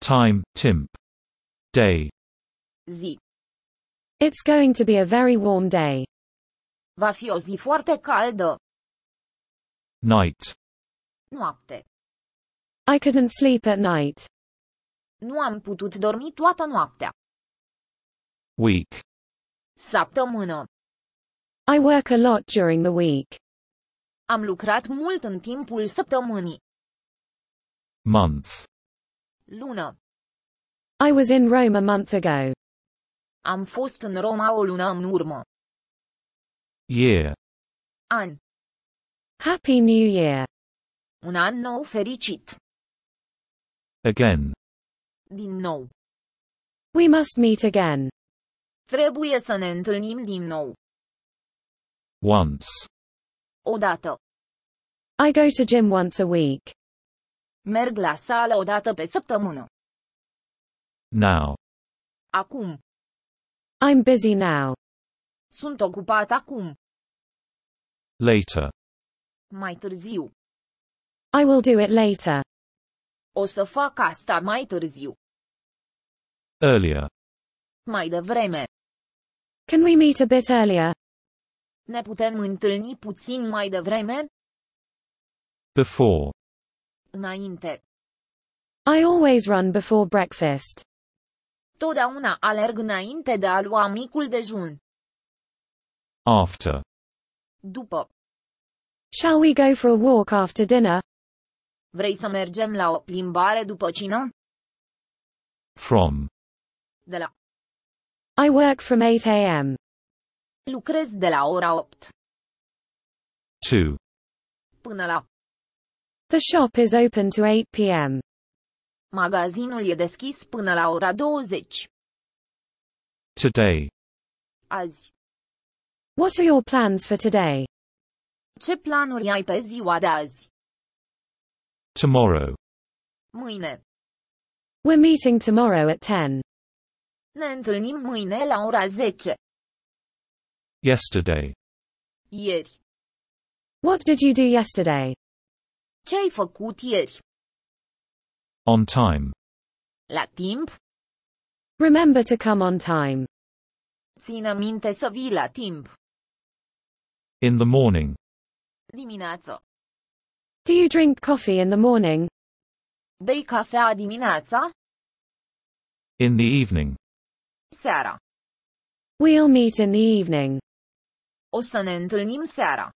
Time, Timp. Day. Zi. It's going to be a very warm day. Va fi o zi foarte caldă. Night. Noapte. I couldn't sleep at night. Nu am putut dormi toată noaptea. Week. Săptămână. I work a lot during the week. Am lucrat mult în timpul săptămânii. Month. Lună. I was in Rome a month ago. Am fost în Roma o lună în urmă. Year. An. Happy New Year. Un an nou fericit. Again. Din nou. We must meet again. Trebuie să ne întâlnim din nou. Once. Odată. I go to gym once a week. Merg la sală o dată pe săptămână. Now. Acum. I'm busy now. Sunt ocupat acum. Later. Mai târziu. I will do it later. O să fac asta mai târziu. Earlier. Mai devreme. Can we meet a bit earlier? Ne putem întâlni puțin mai devreme? Before. Înainte. I always run before breakfast. Totdeauna alerg înainte de a lua micul dejun. After. După. Shall we go for a walk after dinner? Vrei să mergem la o plimbare după cină? From. De la. I work from 8 a.m. Lucrez de la ora 8. To. Până la. The shop is open to 8 p.m. Magazinul e deschis până la ora 20. Today. Azi. What are your plans for today? Ce planuri ai pe ziua de azi? Tomorrow. Mâine. We're meeting tomorrow at 10. Ne întâlnim mâine la ora 10. Yesterday. Ieri. What did you do yesterday? Ce ai făcut ieri? On time. La timp? Remember to come on time. Ține minte să vii la timp. In the morning. Dimineață. Do you drink coffee in the morning? Bei cafea dimineața? In the evening. Seara. We'll meet in the evening. O să ne întâlnim seara.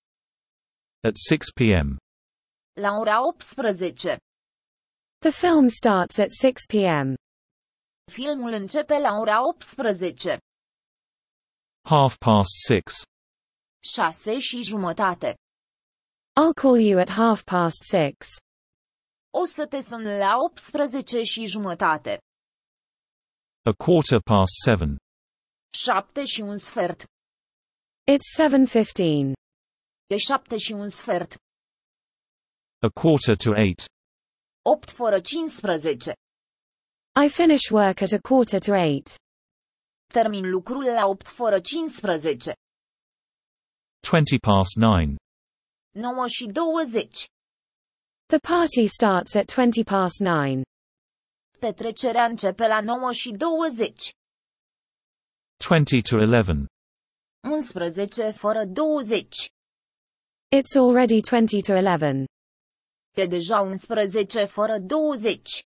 At 6 p.m. La ora 18. The film starts at 6 p.m. Filmul începe la ora 18. 6:30. 6:30. I'll call you at 6:30. O să te sun la 18:30. 7:15. 7:15. It's 7:15. E 7:15. 7:45. 8:15. I finish work at 7:45. Termin lucrul la 8:15. 9:20. 9:20. The party starts at 9:20. Petrecerea începe la 9:20. 20:11. 11:20. It's already 20 to 11. E deja 11:20.